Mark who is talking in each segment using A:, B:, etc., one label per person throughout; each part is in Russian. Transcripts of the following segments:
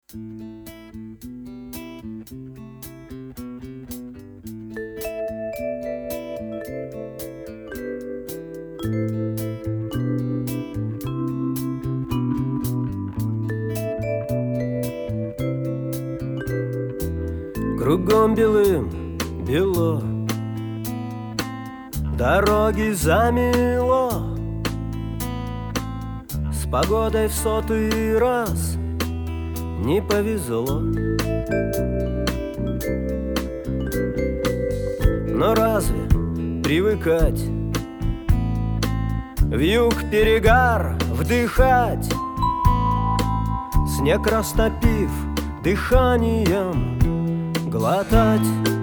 A: Кругом белым бело, дороги замело, с погодой в 100-й раз не повезло. Но разве привыкать вьюг перегар вдыхать, снег растопив дыханием глотать?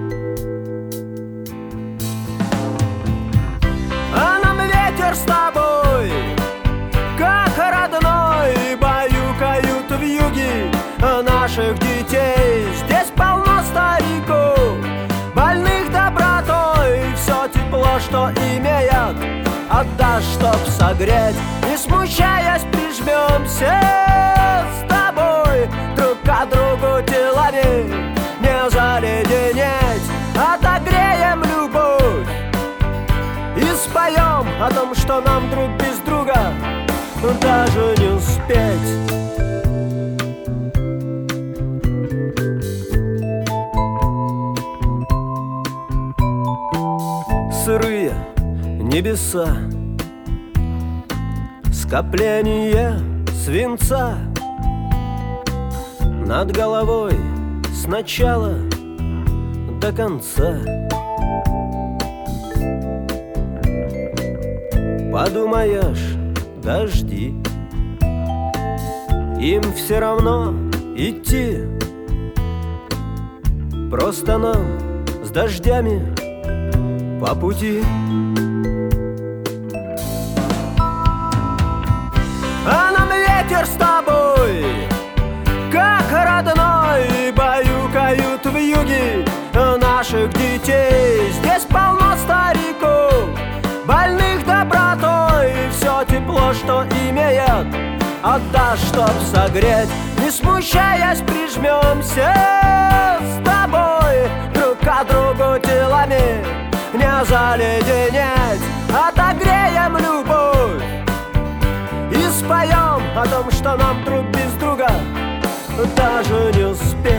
A: А нам ветер с тобой, как родной, баюкают вьюги наших детей. Здесь полно стариков, больных добротой, все тепло, что имеют, отдашь, чтоб согреть. Не смущаясь, прижмемся с тобой друг к другу телами, не заледенеть, отогреем любовь и споем о том, что нам друг без друга даже не успеть. Сырые небеса, скопление свинца над головой с начала до конца. Подумаешь, дожди, им все равно идти, просто нам с дождями по пути. А нам ветер с тобой, как родной, баюкают вьюги наших детей. Здесь полно стариков, больных добротой, все тепло, что имеют, отдашь, чтоб согреть. Не смущаясь, прижмемся с тобой друг к другу телами, не заледенеть, отогреем любовь и споем о том, что нам друг без друга даже не успеть.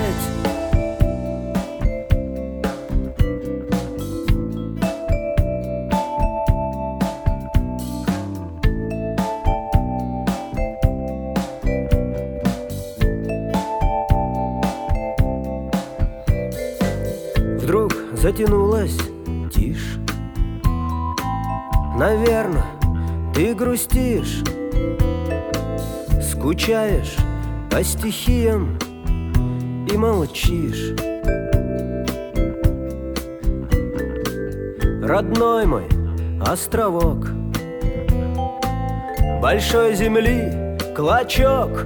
A: Вдруг затянулась тишь. Наверно, ты грустишь, скучаешь по стихиям и молчишь. Родной мой островок, большой земли клочок,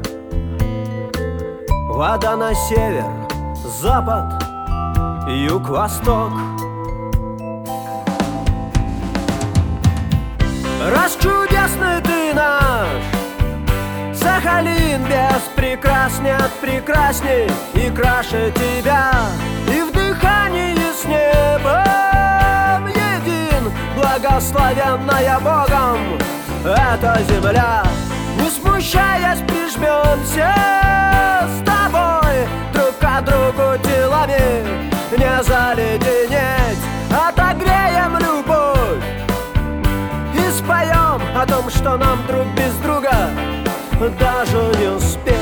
A: вода на север, запад, юг, восток. Раз чудесный ты наш Сахалин, без прикрас нет прекрасней и краше тебя, и в дыхании с небом един, благословенная Богом эта земля. Не смущаясь, прижмемся с тобой друг к другу телами, не заледенеть, отогреем любовь и споем о том, что нам друг без друга даже не успеть.